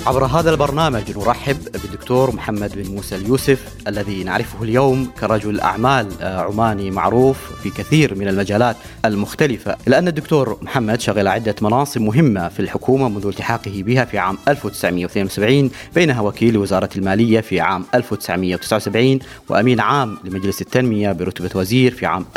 عبر هذا البرنامج نرحب بالدكتور محمد بن موسى اليوسف الذي نعرفه اليوم كرجل أعمال عماني معروف في كثير من المجالات المختلفة، لأن الدكتور محمد شغل عدة مناصب مهمة في الحكومة منذ التحاقه بها في عام 1972، بينها وكيل وزارة المالية في عام 1979 وأمين عام لمجلس التنمية برتبة وزير في عام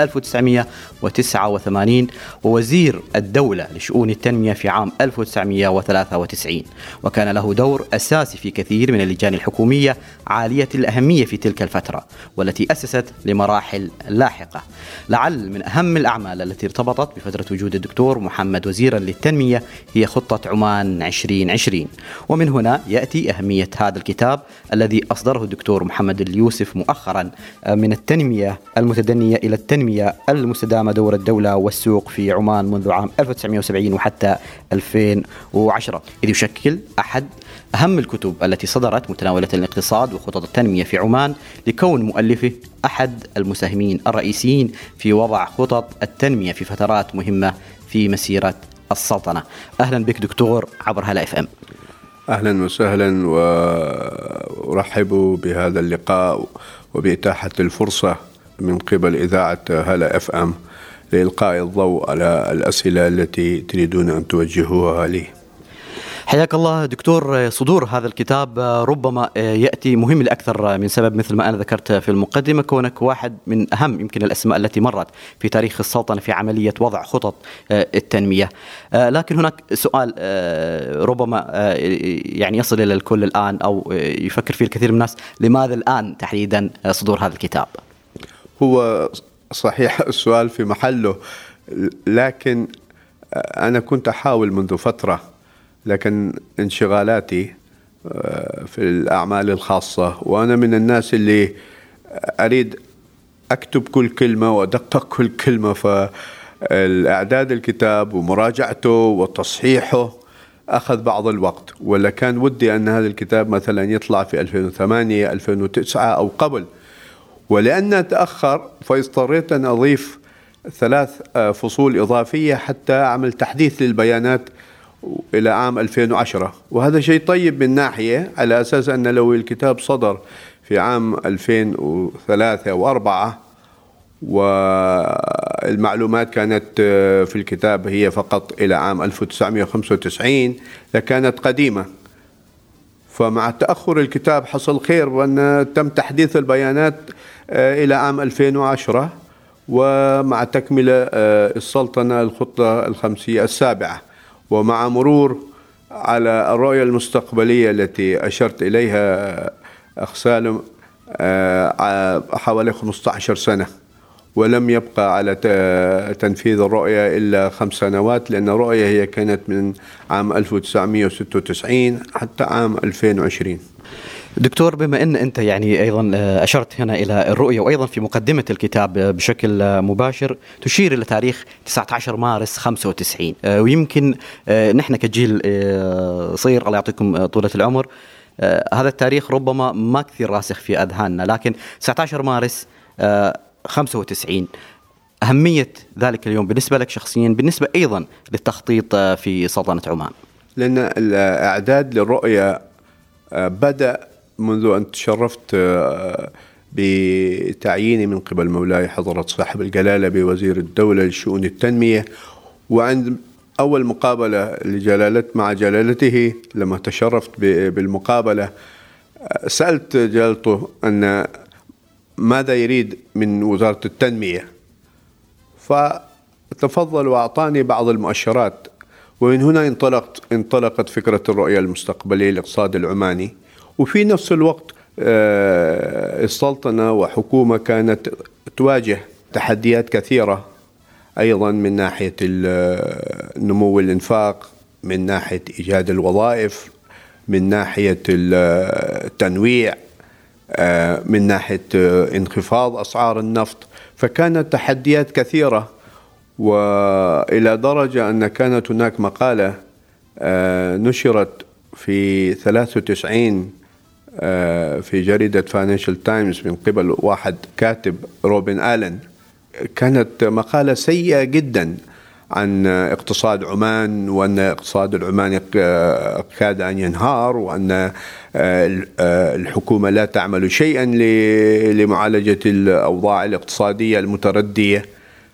1989 ووزير الدولة لشؤون التنمية في عام 1993، وكان له دور أساسي في كثير من اللجان الحكومية عالية الأهمية في تلك الفترة والتي أسست لمراحل لاحقة. لعل من أهم الأعمال التي ارتبطت بفترة وجود الدكتور محمد وزيرا للتنمية هي خطة عمان 2020، ومن هنا يأتي أهمية هذا الكتاب الذي أصدره الدكتور محمد اليوسف مؤخرا، من التنمية المتدنية إلى التنمية المستدامة، دور الدولة والسوق في عمان منذ عام 1970 وحتى 2010، إذ يشكل أحد أهم الكتب التي صدرت متناولة الاقتصاد وخطط التنمية في عمان، لكون مؤلفه أحد المساهمين الرئيسيين في وضع خطط التنمية في فترات مهمة في مسيرة السلطنة. أهلا بك دكتور عبر هلا FM. أهلا وسهلا، وأرحب بهذا اللقاء وبإتاحة الفرصة من قبل إذاعة هلا FM لإلقاء الضوء على الأسئلة التي تريدون أن توجهوها لي. حياك الله دكتور. صدور هذا الكتاب ربما يأتي مهم لأكثر من سبب، مثل ما أنا ذكرت في المقدمة، كونك واحد من أهم يمكن الأسماء التي مرت في تاريخ السلطنة في عملية وضع خطط التنمية. لكن هناك سؤال ربما يعني يصل إلى الكل الآن أو يفكر فيه الكثير من الناس: لماذا الآن تحديدا صدور هذا الكتاب؟ هو صحيح السؤال في محله، لكن أنا كنت أحاول منذ فترة، لكن انشغالاتي في الأعمال الخاصة، وأنا من الناس اللي أريد أكتب كل كلمة وأدقق كل كلمة، فالإعداد الكتاب ومراجعته وتصحيحه أخذ بعض الوقت، ولا كان ودي أن هذا الكتاب مثلا يطلع في 2008 2009 أو قبل، ولأنه تأخر فاضطريت أن أضيف 3 فصول إضافية حتى أعمل تحديث للبيانات إلى عام 2010. وهذا شيء طيب من ناحية، على أساس أن لو الكتاب صدر في عام 2003 و4 والمعلومات كانت في الكتاب هي فقط إلى عام 1995 لكانت قديمة. فمع تأخر الكتاب حصل خير، وأن تم تحديث البيانات إلى عام 2010، ومع تكملة السلطنة الخطة الخمسية السابعة، ومع مرور على الرؤية المستقبلية التي أشرت إليها أخ سالم حوالي 15 سنة، ولم يبقى على تنفيذ الرؤية إلا 5 سنوات، لأن الرؤية هي كانت من عام 1996 حتى عام 2020. دكتور، بما أن أنت يعني أيضا أشرت هنا إلى الرؤية، وأيضا في مقدمة الكتاب بشكل مباشر تشير إلى تاريخ 19 مارس 95، ويمكن نحن كجيل صغير الله يعطيكم طولة العمر هذا التاريخ ربما ما كثير راسخ في أذهاننا، لكن 19 مارس 95 أهمية ذلك اليوم بالنسبة لك شخصيا، بالنسبة أيضا للتخطيط في سلطنة عمان. لأن الإعداد للرؤية بدأ منذ أن تشرفت بتعييني من قبل مولاي حضرة صاحب الجلالة بوزير الدولة لشؤون التنمية، وعند أول مقابلة مع جلالته لما تشرفت بالمقابلة سألت جلالته أن ماذا يريد من وزارة التنمية، فتفضل وأعطاني بعض المؤشرات، ومن هنا انطلقت فكرة الرؤية المستقبلية للاقتصاد العماني. وفي نفس الوقت السلطنة وحكومة كانت تواجه تحديات كثيرة، أيضا من ناحية نمو الإنفاق، من ناحية إيجاد الوظائف، من ناحية التنويع، من ناحية انخفاض أسعار النفط، فكانت تحديات كثيرة. وإلى درجة أن كانت هناك مقالة نشرت في 93 في جريدة فاينانشال تايمز من قبل واحد كاتب روبن آلن، كانت مقالة سيئة جدا عن اقتصاد عمان، وأن اقتصاد العماني كاد أن ينهار، وأن الحكومة لا تعمل شيئا لمعالجة الأوضاع الاقتصادية المتردية.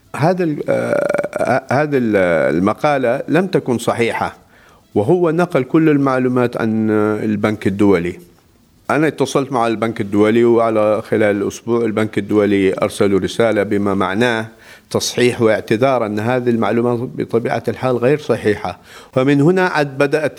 هذه المقالة لم تكن صحيحة، وهو نقل كل المعلومات عن البنك الدولي. أنا اتصلت مع البنك الدولي، وعلى خلال الأسبوع البنك الدولي أرسلوا رسالة بما معناه تصحيح واعتذار أن هذه المعلومات بطبيعة الحال غير صحيحة. فمن هنا عاد بدأت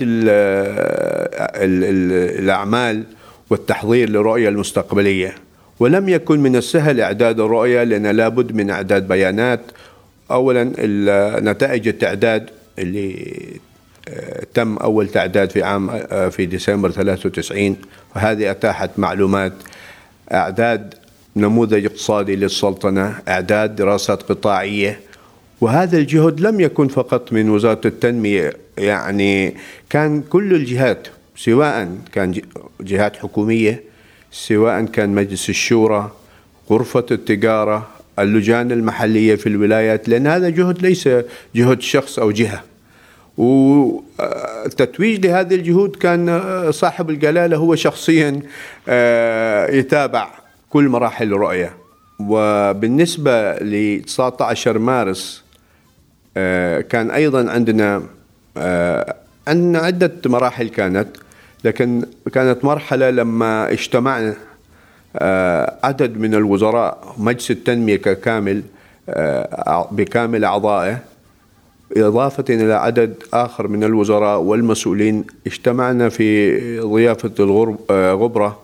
الأعمال والتحضير للرؤية المستقبلية. ولم يكن من السهل إعداد الرؤية، لأن لابد من إعداد بيانات. أولا نتائج التعداد اللي تم أول تعداد في ديسمبر 93، وهذه أتاحت معلومات، إعداد نموذج اقتصادي للسلطنة، إعداد دراسات قطاعية. وهذا الجهد لم يكن فقط من وزارة التنمية، يعني كان كل الجهات، سواء كان جهات حكومية، سواء كان مجلس الشورى، غرفة التجارة، اللجان المحلية في الولايات، لأن هذا جهد ليس جهد شخص أو جهة. والتتويج لهذه الجهود كان صاحب الجلالة هو شخصيا يتابع كل مراحل الرؤية. وبالنسبة ل 19 مارس كان أيضا عندنا عدة مراحل لكن كانت مرحلة لما اجتمعنا عدد من الوزراء، مجلس التنمية ككامل بكامل أعضائه، إضافة إلى عدد آخر من الوزراء والمسؤولين. اجتمعنا في ضيافة الغبرة،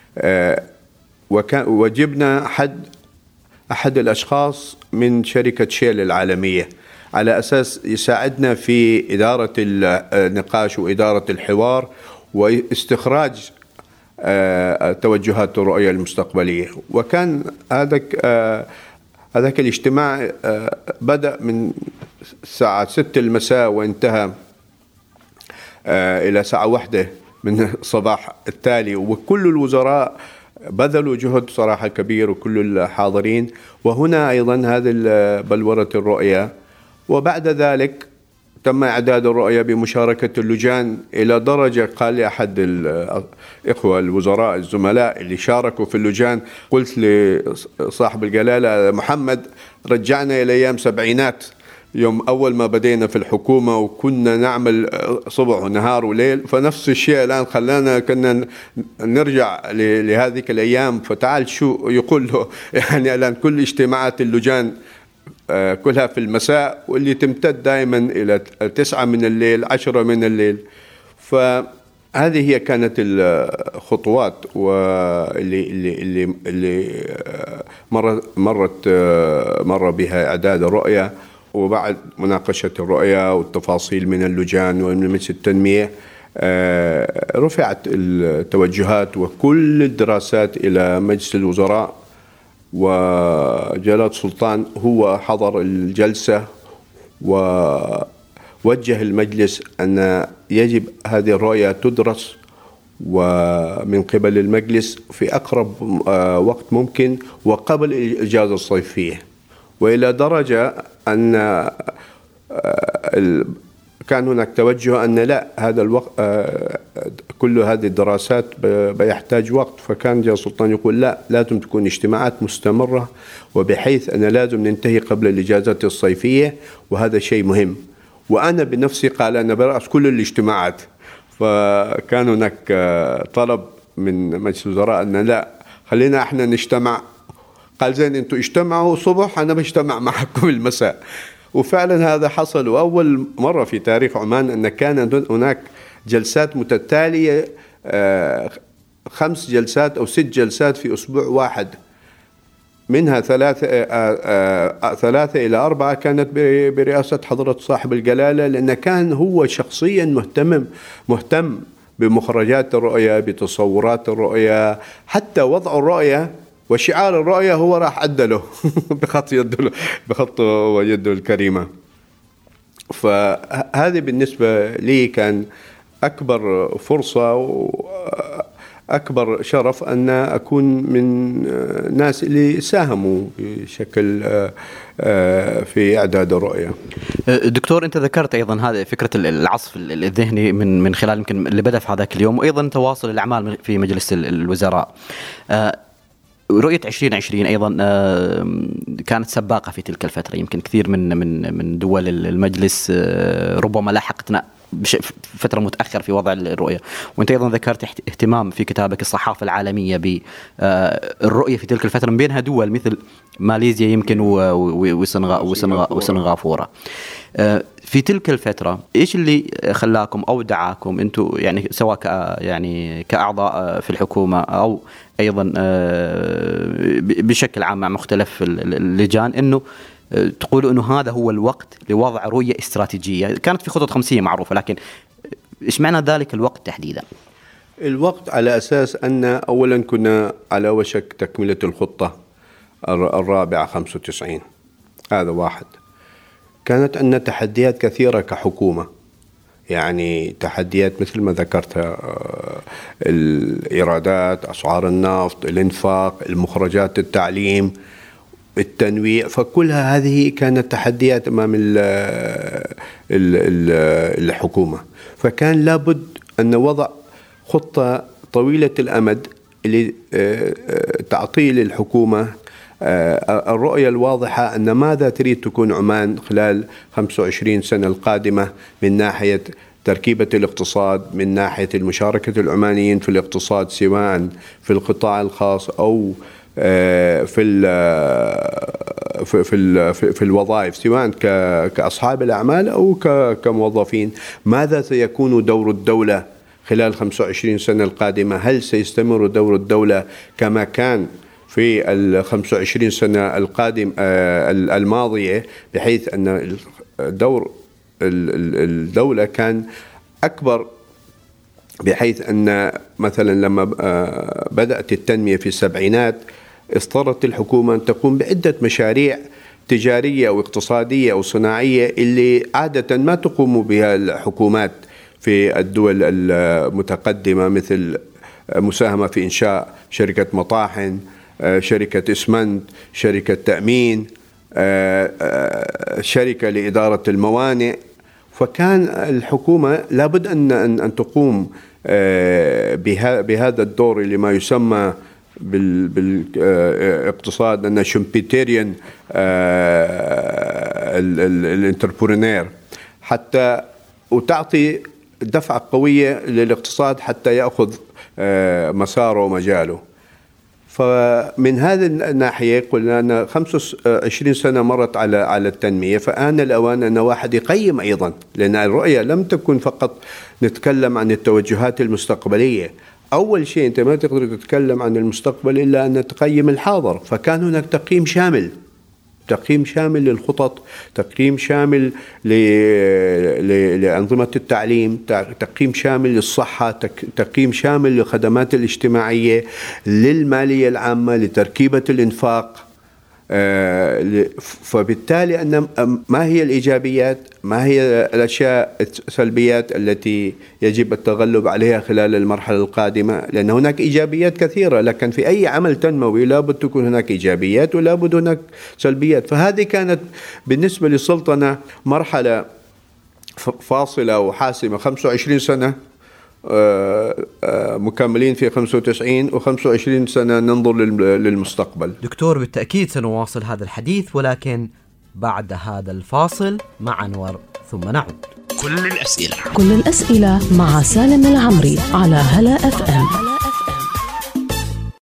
وجبنا أحد الأشخاص من شركة شيل العالمية على أساس يساعدنا في إدارة النقاش وإدارة الحوار واستخراج توجهات الرؤية المستقبلية. وكان هذاك الاجتماع بدأ من الساعة 6 المساء وانتهى إلى الساعة 1 من الصباح التالي، وكل الوزراء بذلوا جهد صراحة كبير، وكل الحاضرين. وهنا أيضا هذه بلورة الرؤية. وبعد ذلك تم إعداد الرؤية بمشاركة اللجان، إلى درجة قال لي أحد الإخوة الوزراء الزملاء اللي شاركوا في اللجان، قلت لصاحب الجلالة محمد رجعنا إلى أيام سبعينات، يوم أول ما بدينا في الحكومة وكنا نعمل صبح ونهار وليل، فنفس الشيء الآن خلانا كنا نرجع لهذه الأيام. فتعال شو يقول له، يعني الآن كل اجتماعات اللجان كلها في المساء، واللي تمتد دائما إلى 9 من الليل 10 من الليل. فهذه هي كانت الخطوات اللي مر بها إعداد الرؤية. وبعد مناقشة الرؤية والتفاصيل من اللجان ومن مجلس التنمية، رفعت التوجهات وكل الدراسات إلى مجلس الوزراء، وجلالة السلطان هو حضر الجلسة ووجه المجلس أن يجب هذه الرؤية تدرس ومن قبل المجلس في أقرب وقت ممكن وقبل الإجازة الصيفية. وإلى درجة أن كان هناك توجه أن لا، هذا الوقت كل هذه الدراسات بيحتاج وقت. فكان جلالة السلطان يقول لا، لازم تكون اجتماعات مستمرة، وبحيث أن لازم ننتهي قبل الإجازة الصيفية، وهذا شيء مهم. وأنا بنفسي قال أنا برأس كل الاجتماعات. فكان هناك طلب من مجلس الوزراء أن لا، خلينا احنا نجتمع. قال زين انتوا اجتمعوا الصبح، أنا بجتمع معكم المساء. وفعلا هذا حصل. وأول مرة في تاريخ عمان أن كان هناك جلسات متتالية، 5 جلسات أو 6 جلسات في أسبوع واحد، منها 3 إلى 4 كانت برئاسة حضرة صاحب الجلالة، لأن كان هو شخصيا مهتم بمخرجات الرؤية، بتصورات الرؤية، حتى وضع الرؤية وشعار الرؤية هو راح عدله بخط ويده الكريمة. فهذه بالنسبة لي كان أكبر فرصة أكبر شرف أن أكون من ناس اللي ساهموا بشكل في إعداد الرؤية. دكتور، أنت ذكرت أيضا هذه فكرة العصف الذهني من خلال يمكن اللي بدأ في هذاك اليوم، وأيضا تواصل الأعمال في مجلس الوزراء. رؤية 2020 أيضا كانت سباقة في تلك الفترة. يمكن كثير من دول المجلس ربما لاحقتنا فترة متأخر في وضع الرؤية، وأنت أيضا ذكرت اهتمام في كتابك الصحافة العالمية بالرؤية في تلك الفترة، من بينها دول مثل ماليزيا يمكن وسنغافورة. في تلك الفترة إيش اللي خلاكم أو دعاكم أنتم يعني سواء كأعضاء في الحكومة أو أيضا بشكل عام مع مختلف اللجان أنه تقولوا أنه هذا هو الوقت لوضع رؤية استراتيجية؟ كانت في خطط 50 معروفة، لكن إيش معنى ذلك الوقت تحديدا؟ الوقت على أساس أن أولا كنا على وشك تكملة الخطة الرابعة 95. هذا واحد. كانت عندنا تحديات كثيرة كحكومة، يعني تحديات مثل ما ذكرتها، الإيرادات، أسعار النفط، الإنفاق، المخرجات، التعليم، التنويع. فكلها هذه كانت تحديات أمام الحكومة. فكان لابد أن وضع خطة طويلة الأمد اللي تعطي للحكومة الرؤية الواضحة أن ماذا تريد تكون عمان خلال 25 سنة القادمة من ناحية تركيبة الاقتصاد، من ناحية المشاركة العمانيين في الاقتصاد سواء في القطاع الخاص أو في الوظائف، سواء كأصحاب الأعمال أو كموظفين. ماذا سيكون دور الدولة خلال 25 سنة القادمة؟ هل سيستمر دور الدولة كما كان في 25 سنة القادم الماضية، بحيث أن دور الدولة كان أكبر، بحيث أن مثلا لما بدأت التنمية في السبعينات اضطرت الحكومة أن تقوم بعدة مشاريع تجارية أو اقتصادية أو صناعية اللي عادة ما تقوم بها الحكومات في الدول المتقدمة، مثل مساهمة في إنشاء شركة مطاحن، شركة إسمنت، شركة تأمين، شركة لإدارة الموانئ. فكان الحكومة لابد أن تقوم بهذا الدور اللي ما يسمى بالاقتصاد أن شمبيتيريان الانتربرونير، حتى وتعطي دفعة قوية للاقتصاد حتى يأخذ مساره ومجاله. فمن هذه الناحية قلنا أن 25 سنة مرت على التنمية، فآن الأوان أن واحد يقيم أيضا، لأن الرؤية لم تكن فقط نتكلم عن التوجهات المستقبلية. أول شيء أنت ما تقدر تتكلم عن المستقبل إلا أن تقيم الحاضر. فكان هناك تقييم شامل للخطط، تقييم شامل لأنظمة التعليم، تقييم شامل للصحة، تقييم شامل للخدمات الاجتماعية، للمالية العامة، لتركيبة الإنفاق. فبالتالي أن ما هي الإيجابيات، ما هي الأشياء السلبيات التي يجب التغلب عليها خلال المرحلة القادمة، لأن هناك إيجابيات كثيرة، لكن في أي عمل تنموي لابد تكون هناك إيجابيات ولابد هناك سلبيات. فهذه كانت بالنسبة للسلطنة مرحلة فاصلة وحاسمة. 25 سنة مكملين في 95 و25 سنة ننظر للمستقبل. دكتور، بالتأكيد سنواصل هذا الحديث، ولكن بعد هذا الفاصل مع أنور ثم نعود. كل الأسئلة مع سالم العمري على هلا FM.